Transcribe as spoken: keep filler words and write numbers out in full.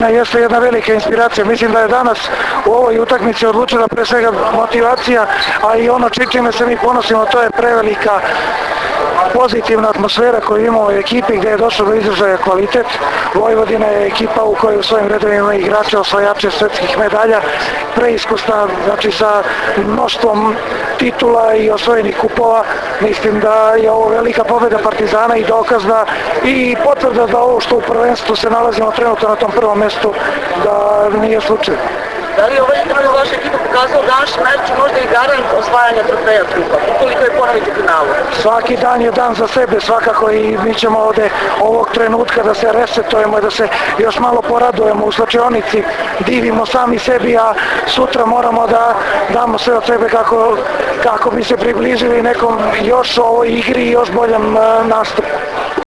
Jeste jedna velika inspiracija. Mislim da je danas u ovoj utakmici odlučila pre svega motivacija, a i ono čime se mi ponosimo, to je prevelika pozitivna atmosfera koju imamo u ekipi gdje je došlo do izražaja kvalitet. Vojvodina je ekipa u kojoj u svojim redovima igrače osvajače svetskih medalja, preiskusna, znači sa mnoštvom titula i osvojenih kupova. Mislim da je ovo velika pobjeda Partizana i dokaz da i potvrda da ovo što u prvenstvu se nalazimo trenutno na tom prvom mjestu da nije slučaj. Da li je ovaj trenutno vaša ekipa pokazala današnji meč možda i garant osvajanja trofeja trupa, ukoliko je ponoviti finalu? Svaki dan je dan za sebe, svakako, i mi ćemo ovde ovog trenutka da se resetujemo i da se još malo poradujemo u slačionici, divimo sami sebi, a sutra moramo da damo sve od sebe kako, kako bi se približili nekom još ovoj igri i još boljem nastupu.